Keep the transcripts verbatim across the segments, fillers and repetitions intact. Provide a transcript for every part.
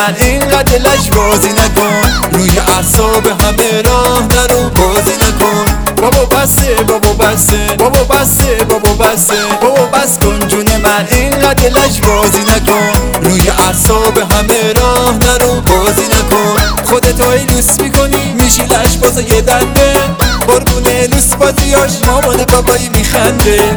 من اینقدر لش بازی نکن، روی اعصاب همه راه نرو بازی نکن. بابا بسه بابا بسه بابا بسه بابا بسه بابا بس کن جون من اینقدر لش بازی نکن، روی اعصاب همه راه نرو بازی نکن. خودتو ای لوس میکنی میشی لش باز یه دنده، قربونه لوس بازیاش مامان بابایی میخنده.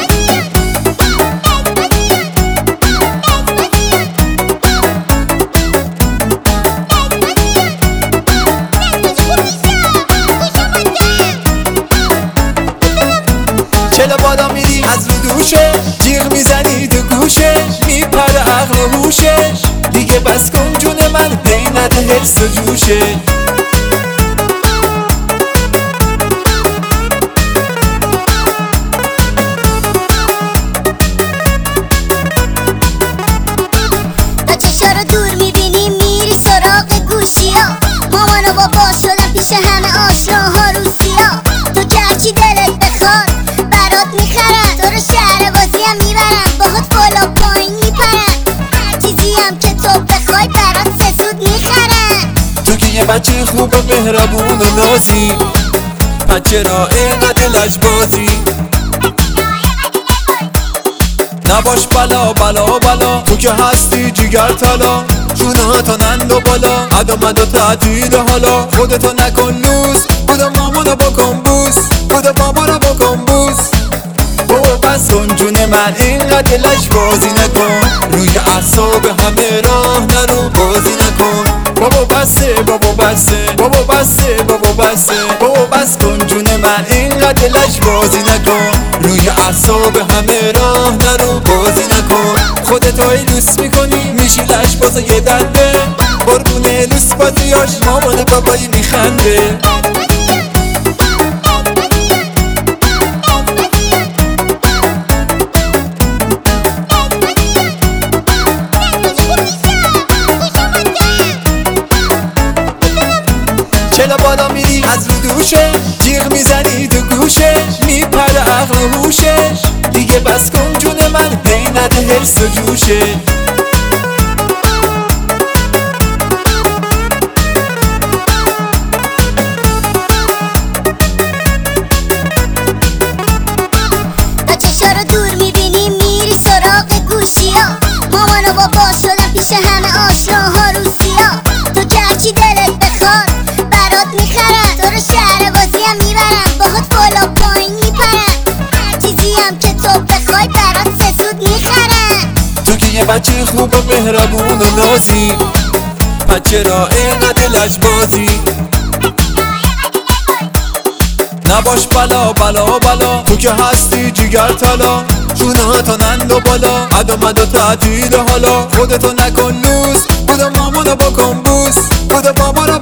چلا بالا میری از رو دوشه، جیغ میزنی تو گوشه، میپره عقل و هوشش. دیگه بس کن جون من هی نده حرس و جوشه. تا چشا رو دور میبینی میری سراغ گوشی ها، مامان و بابا شدن پیش همه آشناها روسیا. تو که هرچی دلت بخواد برات میخرن، تو رو شهر بازی هم میبرن، باهات بالا پایین میپرن، هر چیزی هم که تو بخوای برات سه سود میخرن. تو که یه بچه خوب و مهربون و نازی، پس چرا اینقدر لج بازی؟ نباش بلا بلا بلا، تو که هستی جیگر طلا، جوناتو نند و بالا، ادا مدا تعطیل حالا. خودتو نکن لوس، بودا مامانو بکن بوس، بودا بابا رو بکن بوس. بابا بس کن جون من اینقدر لش بازی نکن، روی اعصاب همه راه نرو بازی نکن. بابا بسه بابا بسه بابا بسه بابا بسه بابا بس کن جون من اینقدر لش بازی نکن، روی اعصاب همه راه نرو بازی نکن. خودتو ای لوس میکنی میشی لش باز یه دنده، قربونه لوس بازیاش مامان بابایی میخنده. چلا بالا میری از رو دوشه، جیغ میزنی تو گوشه، میپره عقل و هوشش. دیگه بس کن جون من هی نده حرس و جوشه. تا چشا رو دور میبینی میری سراغ گوشی ها، مامان و بابا شدن پیش همه آشناها روسیا. تو که هرچی دلت بخواد برات میخرن، تو رو شهر بازی هم میبرن، باهات بالا پایین میپرن، هر چیزی هم که تو بخوای برات سه سود میخرن. تو که یه بچه خوب و مهربون و نازی، پس چرا اینقدر لج بازی؟ نباش بلا بلا بلا، تو که هستی جیگر طلا، جوناتو نند و بالا، ادا مدا تعطیل حالا. خودتو نکن لوس، بودا مامانو بکن بوس، بودا بابا رو